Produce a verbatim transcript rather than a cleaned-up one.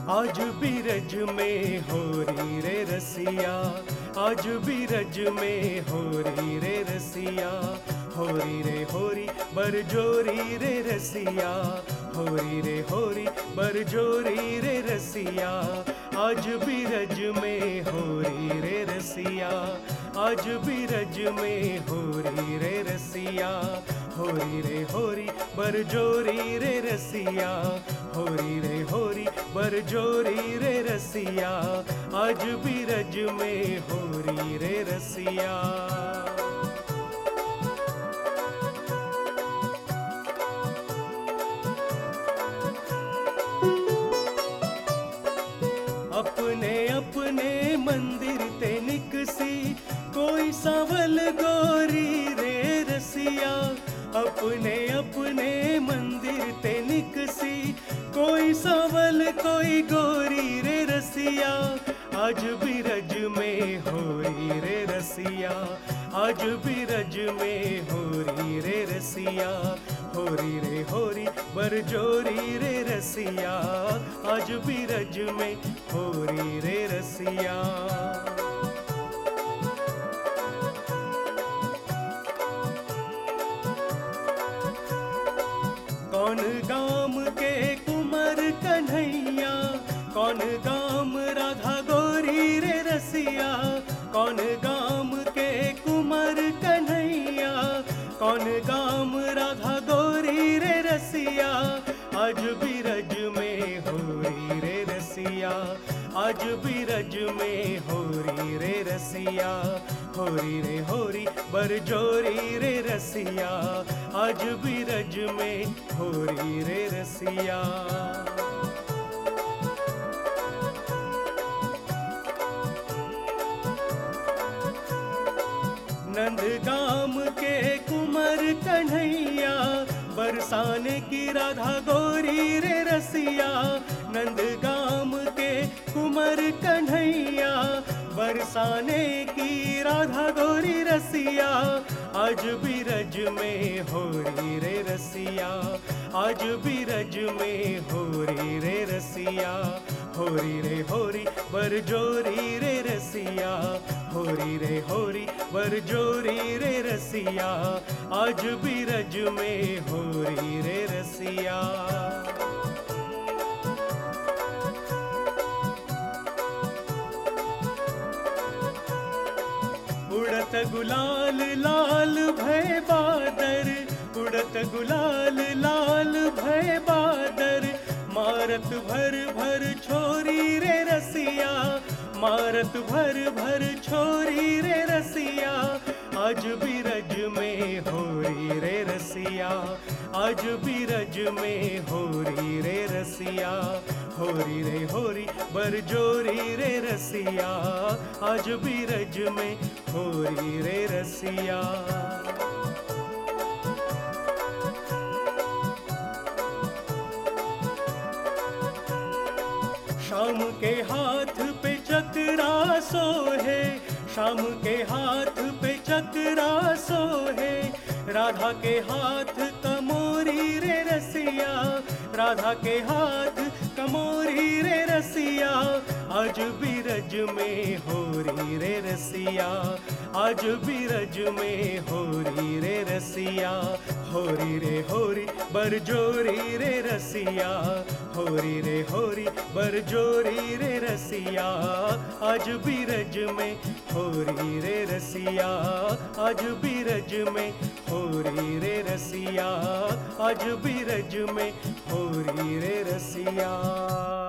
आज बीरज में होरी रे रसिया, आज बीरज में होरी रे रसिया। होरी रे होरी बरजोरी रे रसिया, होरी रे होरी बरजोरी रे रसिया। आज बीरज में होरी रे रसिया, आज बीरज में होरी रे रसिया। होरी रे होरी बरजोरी रे रसिया, होरी रे होरी बरजोरी रे रसिया। आज बीरज में होरी रे रसिया। अपने अपने मंदिर ते निकसी, कोई सावल गोरी रे रसिया। अपने अपने मंदिर ते निकसी, कोई सावल कोई गोरी रे रसिया। आज बीरज में होरी रे रसिया, आज बीरज में होरी रे रसिया। होरी रे होरी बरजोरी रे रसिया, आज बीरज में होरी रे रसिया। कौन गाम के कुंवर कन्हैया, कौन गाम राधा गोरी रे रसिया। कौन गाम के कुंवर कन्हैया, कौन गाम राधा गोरी रे रसिया। आज बीरज में होरी रे रसिया, आज बीरज में होरी रे रसिया। होरी रे होरी बरजोरी रे रसिया, आज बीरज में होरी रे रसिया। नंदगाम के कुंवर कन्हैया, बरसाने की राधा गोरी रे रसिया। नंदगाम के कुंवर कन्हैया, बरसाने की राधा गोरी रसिया। आज बीरज में होरी रे रसिया, आज बीरज में होरी रे रसिया। होरी रे होरी बरजोरी रे रसिया, होरी रे होरी बरजोरी रे रसिया। आज बीरज में होरी रे रसिया। उड़त गुलाल लाल भय बादर, उड़त गुलाल लाल भय बादर। मारत भर भर छोरी रे रसिया, मारत भर भर छोरी रे रसिया। आज बीरज में होरी रे रसिया, आज बीरज में होरी रे रसिया। होरी रे होरी बरजोरी रे रसिया, आज बीरज में होरी रे रसिया। शाम के हाथ पे चक्रा सोहे, शाम के हाथ पे चक्रा सोहे। राधा के हाथ कमोरी रे रसिया, राधा के हाथ कमोरी रे रसिया। आज बीरज में होरी रे रसिया, आज बीरज में होरी रे रसिया। होरी रे होरी बरजोरी रे रसिया, होरी रे होरी बरजोरी रे रसिया। आज बीरज में होरी रे रसिया, आज बीरज में होरी रे रसिया। आज बीरज में होरी रे रसिया।